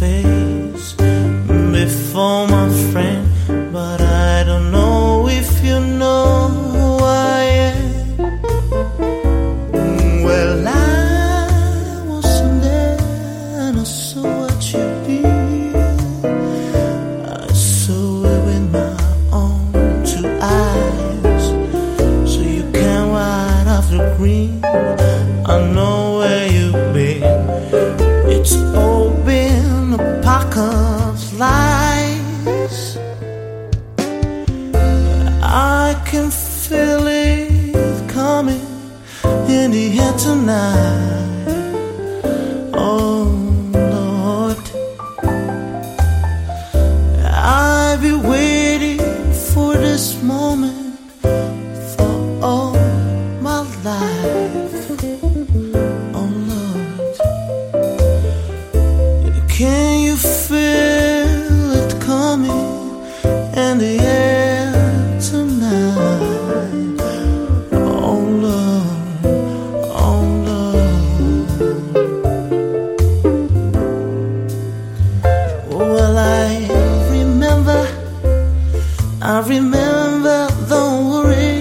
face before my friend, but I don't know if you know who I am. Well, I wasn't there and I saw what you did. I saw it with my own two eyes, so you can wipe off the green. I know where you've been. It's all been a pack of lies. I can feel it coming in the air tonight. Oh Lord, I've been waiting for this moment for all my life. Oh Lord, can you feel it coming in the air tonight? Oh Lord, oh Lord. Well, I remember, don't worry.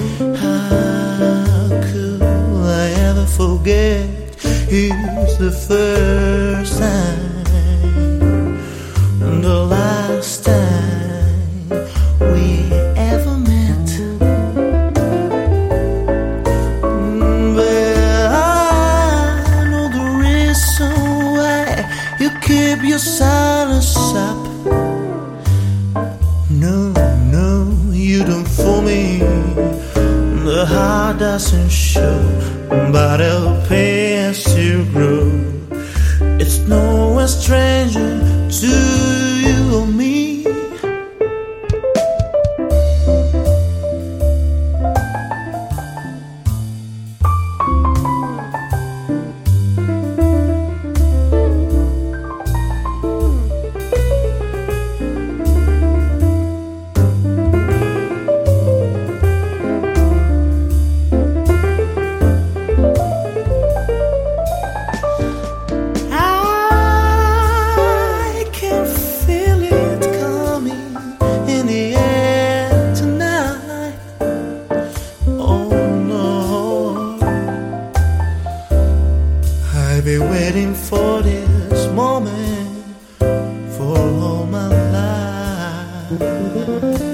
How could I ever forget? It's the first time and the last time we ever met. But I know the reason why you keep your silence up. No, you don't fool me. The heart doesn't show, but it'll pay as you grow. It's no stranger to you or me. I've been waiting for this moment for all my life.